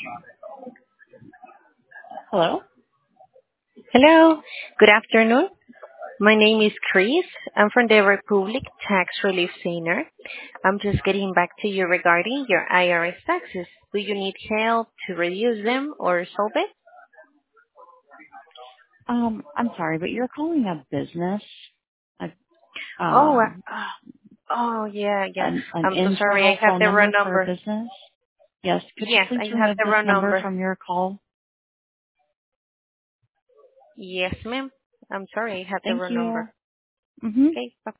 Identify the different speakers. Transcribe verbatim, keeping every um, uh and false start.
Speaker 1: Hello?
Speaker 2: Hello, good afternoon. My name is Chris. I'm from the Republic Tax Relief Center. I'm just getting back to you regarding your I R S taxes. Do you need help to reduce them or solve it?
Speaker 1: Um, I'm sorry, but you're calling a business, a,
Speaker 2: Oh,
Speaker 1: um,
Speaker 2: uh, oh yeah, yeah.
Speaker 1: an, an
Speaker 2: I'm so sorry. I
Speaker 1: internal
Speaker 2: have
Speaker 1: phone
Speaker 2: the wrong
Speaker 1: number for a
Speaker 2: number.
Speaker 1: business? Yes. Could you
Speaker 2: Yes,
Speaker 1: please
Speaker 2: I have
Speaker 1: remove
Speaker 2: the
Speaker 1: this
Speaker 2: wrong
Speaker 1: number
Speaker 2: number.
Speaker 1: from your call?
Speaker 2: Yes, ma'am. I'm sorry. I have the
Speaker 1: Thank
Speaker 2: wrong
Speaker 1: you.
Speaker 2: number.
Speaker 1: Mm-hmm.
Speaker 2: Okay. Bye.